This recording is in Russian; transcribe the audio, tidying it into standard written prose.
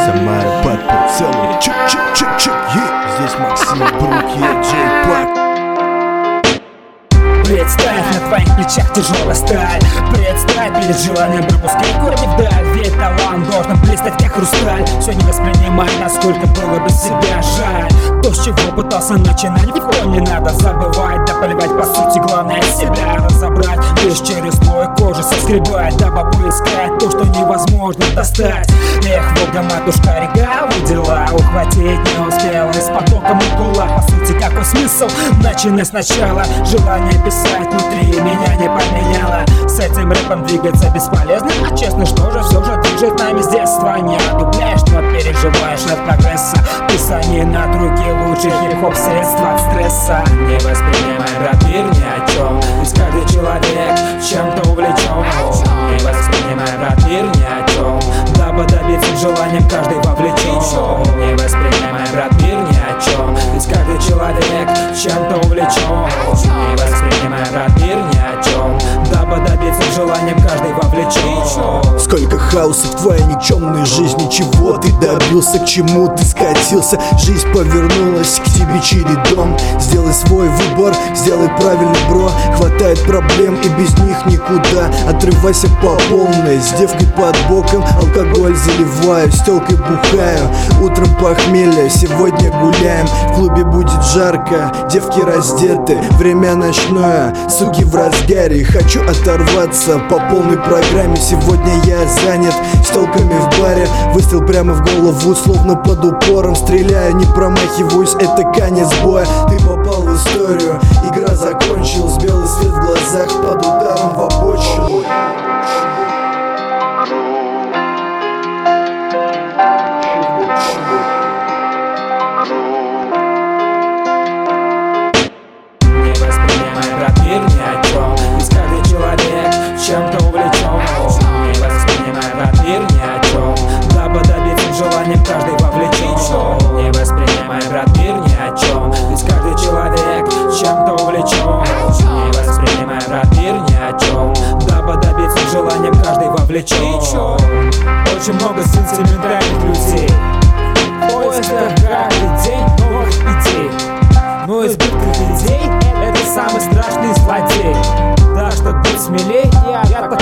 Самара под прицелом. Чик-чик-чик-чик, здесь Максим Брук, я Джей Пак. Представь, на твоих плечах тяжелая сталь. Представь, перед желанием пропускай корни вдаль. Ведь талант должен блистать, как хрусталь. Все не воспринимай, насколько было без себя жаль. То, с чего пытался начинать, никто не надо забывать. Да поливать, по сути, главное себя разобрать. Лишь через слой кожи соскребать, дабы поискать то, что невозможно достать. Эх, Волга, матушка, река выдела, ухватить не успела. Из потока мукула, по сути, какой смысл? Начинай сначала, желание писать внутри меня не поменяло. С этим рэпом двигаться бесполезно, а честно, что же все же движет нами с детства. Не отдупляешь, но переживаешь от прогресса. Писание на руки лучших хип-хоп средства от стресса. Не воспринимай, брат, мир ни о чем. Ведь каждый человек чем-то увлечен. Не воспринимай, брат, мир ни о чем. Дабы добиться желанием, каждый вовлечен. Не воспринимай, брат, мир ни о чем. Ведь каждый человек чем-то увлечен. Не воспринимай, брат, мир ни о чем. Дабы добиться желанием, каждый вовлечен. Сколько хаоса в твоей никчемной жизни. Чего ты добился, к чему ты скатился? Жизнь повернулась к тебе чередом. Сделай свой выбор, сделай правильный, бро. Хватает проблем и без них никуда. Отрывайся по полной, с девкой под боком. Алкоголь заливаю, с тёлкой бухаю. Утром похмелье, сегодня гуляем. В клубе будет жарко, девки раздеты. Время ночное, суки в разгаре. Хочу оторваться по полной программе. Сегодня я занят с тёлками в баре. Выстрел прямо в голову, словно под упором. Стреляю, не промахиваюсь, это конец боя. Ты попал в историю, игра закончилась. Белый свет в глазах под ударом в обочину. Не воспринимай, брат, мир ни о чем. Ведь каждый человек чем-то увлечен. Не воспринимай, брат, мир ни о чем. Дабы добиться желанием, каждый вовлечен. Не воспринимай, брат, мир ни о чем. Ведь каждый человек чем-то увлечен. Не воспринимай, брат, мир ни о чем. Дабы добиться желанием, каждый вовлечен. Очень много сентиментальных людей в поисках каждый день новых идей. Но избыток идей — это самый страшный злодей. Так что будь смелей, я